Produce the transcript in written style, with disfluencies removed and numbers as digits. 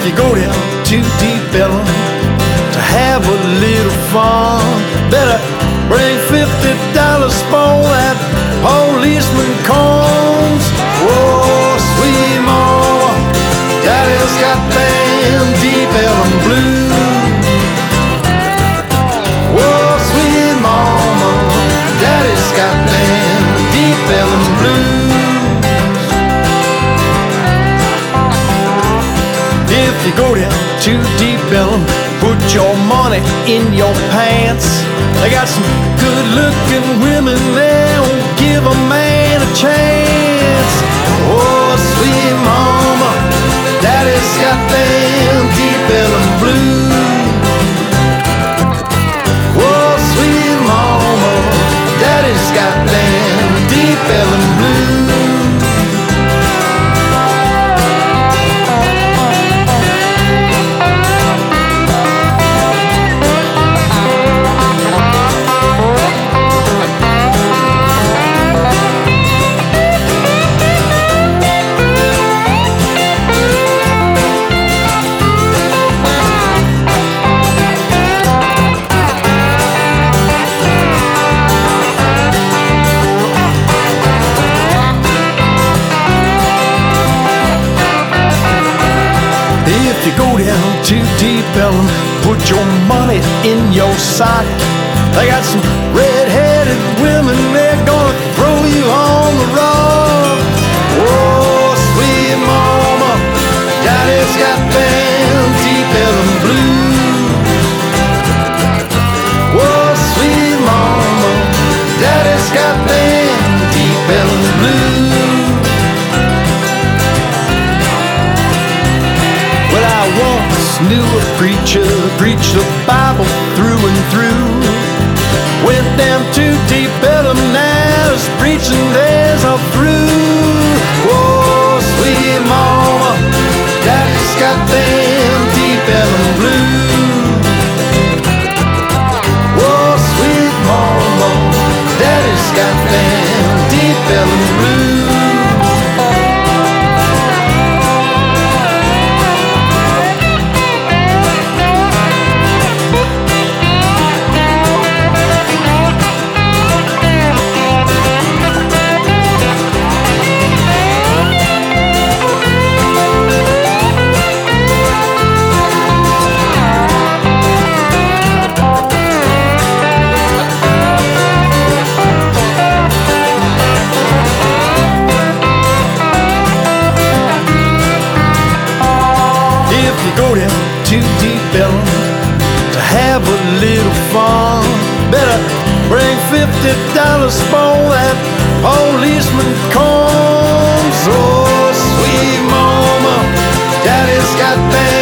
If you go down to Deep Ellum to have a little fun, better bring $50 for that policeman comes. Oh, sweet mama, daddy's got them Deep Ellum blues. Oh, sweet mama, daddy's got them Deep Ellum blues. If you go down to Deep Ellum, put your money in your pants. They got some good-looking women there who'll give a man a chance. Oh, sweet mama, daddy's got them Deep Ellum blues. Oh, sweet mama, daddy's got them Deep Ellum blues. If you go down to Deep Ellum, put your money in your sock. They got some red-headed women, they're gonna throw you on the rock. Oh, sweet mama, daddy's got them Deep Ellum blues. Oh, sweet mama, daddy's got them Deep Ellum blues. Knew a preacher, preached the Bible through and through. Went down to Deep Ellum, now his preaching days are through. Oh, sweet mama, daddy's got them Deep Ellum blues. Oh, sweet mama, daddy's got them Deep Ellum blues. Go down to Deep Ellum to have a little fun. Better bring $50 for that policeman comes. Oh, sweet mama, daddy's got that